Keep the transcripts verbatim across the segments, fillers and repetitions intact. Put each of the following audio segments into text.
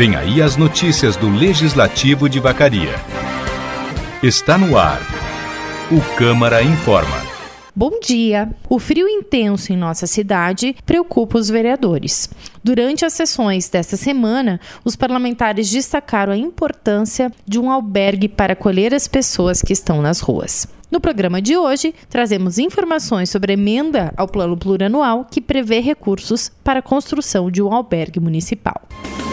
Vem aí as notícias do Legislativo de Vacaria. Está no ar. O Câmara Informa. Bom dia! O frio intenso em nossa cidade preocupa os vereadores. Durante as sessões desta semana, os parlamentares destacaram a importância de um albergue para acolher as pessoas que estão nas ruas. No programa de hoje, trazemos informações sobre a emenda ao Plano Plurianual que prevê recursos para a construção de um albergue municipal.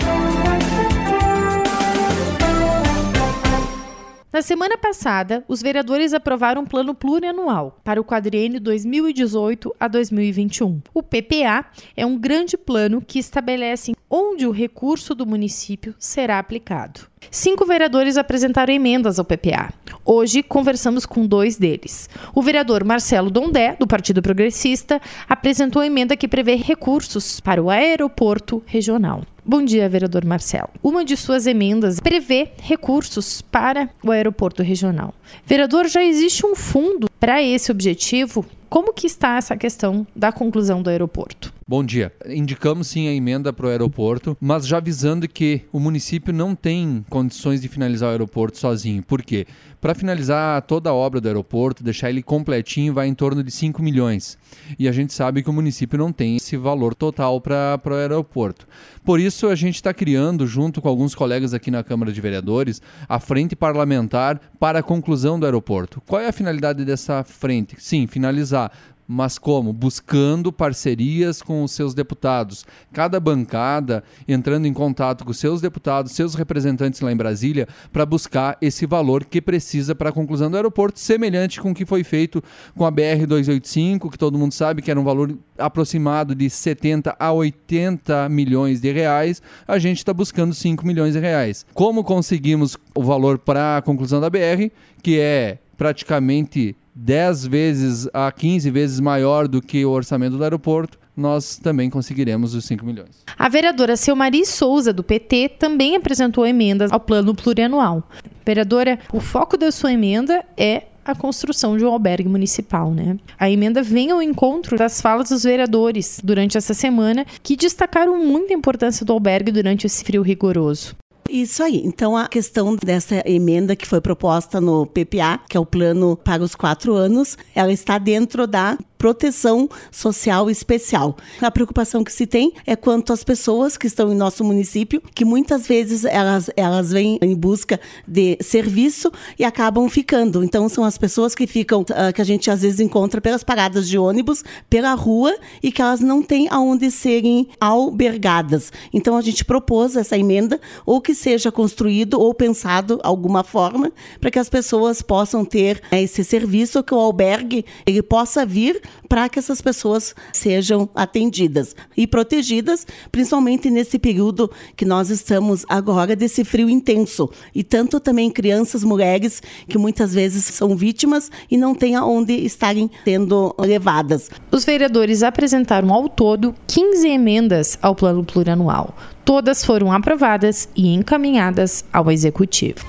Na semana passada, os vereadores aprovaram um plano plurianual para o quadriênio dois mil e dezoito a dois mil e vinte e um. O P P A é um grande plano que estabelece onde o recurso do município será aplicado. Cinco vereadores apresentaram emendas ao P P A. Hoje, conversamos com dois deles. O vereador Marcelo Dondé, do Partido Progressista, apresentou a emenda que prevê recursos para o aeroporto regional. Bom dia, vereador Marcelo. Uma de suas emendas prevê recursos para o aeroporto regional. Vereador, já existe um fundo para esse objetivo? Como que está essa questão da conclusão do aeroporto? Bom dia. Indicamos sim a emenda para o aeroporto, mas já avisando que o município não tem condições de finalizar o aeroporto sozinho. Por quê? Para finalizar toda a obra do aeroporto, deixar ele completinho, vai em torno de cinco milhões. E a gente sabe que o município não tem esse valor total para o aeroporto. Por isso, a gente está criando, junto com alguns colegas aqui na Câmara de Vereadores, a frente parlamentar para a conclusão do aeroporto. Qual é a finalidade dessa frente? Sim, finalizar. Mas como? Buscando parcerias com os seus deputados. Cada bancada entrando em contato com os seus deputados, seus representantes lá em Brasília, para buscar esse valor que precisa para a conclusão do aeroporto, semelhante com o que foi feito com a B R duzentos e oitenta e cinco, que todo mundo sabe que era um valor aproximado de setenta a oitenta milhões de reais. A gente está buscando cinco milhões de reais. Como conseguimos o valor para a conclusão da B R, que é praticamente dez vezes a quinze vezes maior do que o orçamento do aeroporto, nós também conseguiremos os cinco milhões. A vereadora Selmari Souza, do P T, também apresentou emendas ao plano plurianual. Vereadora, o foco da sua emenda é a construção de um albergue municipal, né? A emenda vem ao encontro das falas dos vereadores durante essa semana, que destacaram muito a importância do albergue durante esse frio rigoroso. Isso aí. Então, a questão dessa emenda que foi proposta no P P A, que é o plano para os quatro anos, ela está dentro da proteção social especial. A preocupação que se tem é quanto às pessoas que estão em nosso município, que muitas vezes elas, elas vêm em busca de serviço e acabam ficando. Então, são as pessoas que ficam, uh, que a gente às vezes encontra pelas paradas de ônibus, pela rua, e que elas não têm aonde serem albergadas. Então, a gente propôs essa emenda, ou que seja construído ou pensado alguma forma, para que as pessoas possam ter né, esse serviço, que o albergue ele possa vir para que essas pessoas sejam atendidas e protegidas, principalmente nesse período que nós estamos agora desse frio intenso. E tanto também crianças, mulheres, que muitas vezes são vítimas e não têm aonde estarem sendo levadas. Os vereadores apresentaram ao todo quinze emendas ao plano plurianual. Todas foram aprovadas e encaminhadas ao Executivo.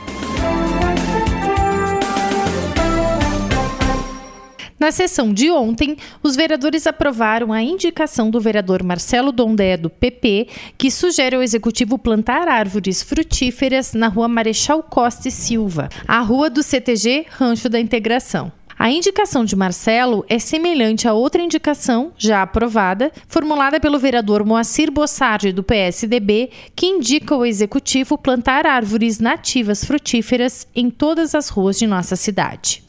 Na sessão de ontem, os vereadores aprovaram a indicação do vereador Marcelo Dondé, do P P, que sugere ao Executivo plantar árvores frutíferas na rua Marechal Costa e Silva, a rua do C T G Rancho da Integração. A indicação de Marcelo é semelhante a outra indicação, já aprovada, formulada pelo vereador Moacir Bossardi, do P S D B, que indica ao Executivo plantar árvores nativas frutíferas em todas as ruas de nossa cidade.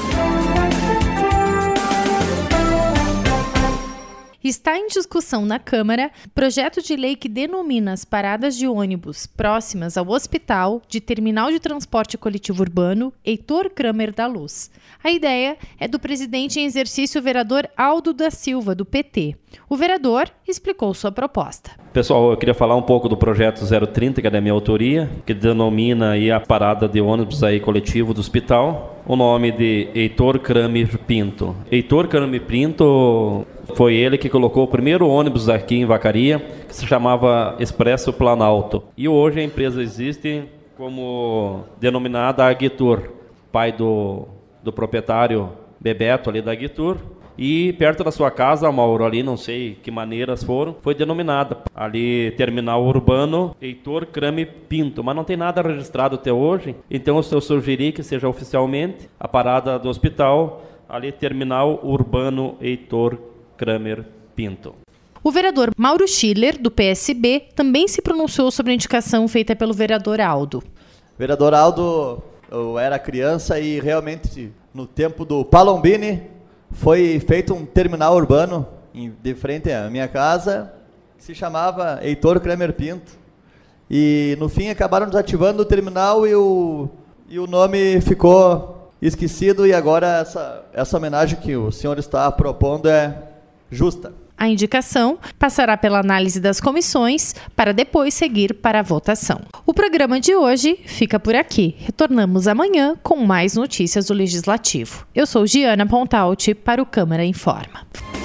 Está em discussão na Câmara projeto de lei que denomina as paradas de ônibus próximas ao hospital de Terminal de Transporte Coletivo Urbano Heitor Kramer da Luz. A ideia é do presidente em exercício, vereador Aldo da Silva, do P T. O vereador explicou sua proposta. Pessoal, eu queria falar um pouco do projeto zero trinta, que é da minha autoria, que denomina aí a parada de ônibus aí coletivo do hospital. O nome de Heitor Kramer Pinto. Heitor Kramer Pinto foi ele que colocou o primeiro ônibus aqui em Vacaria, que se chamava Expresso Planalto. E hoje a empresa existe como denominada Aguitur, pai do, do proprietário Bebeto ali da Aguitur. E perto da sua casa, Mauro, ali não sei que maneiras foram, foi denominada ali terminal urbano Heitor Crame Pinto, mas não tem nada registrado até hoje, então eu sugeri que seja oficialmente a parada do hospital ali terminal urbano Heitor Kramer Pinto. O vereador Mauro Schiller, do P S B, também se pronunciou sobre a indicação feita pelo vereador Aldo. Vereador Aldo, eu era criança e realmente no tempo do Palombini foi feito um terminal urbano em, de frente à minha casa, que se chamava Heitor Kramer Pinto. E no fim acabaram desativando o terminal e o, e o nome ficou esquecido, e agora essa, essa homenagem que o senhor está propondo é justa. A indicação passará pela análise das comissões para depois seguir para a votação. O programa de hoje fica por aqui. Retornamos amanhã com mais notícias do Legislativo. Eu sou Giana Pontalti para o Câmara Informa.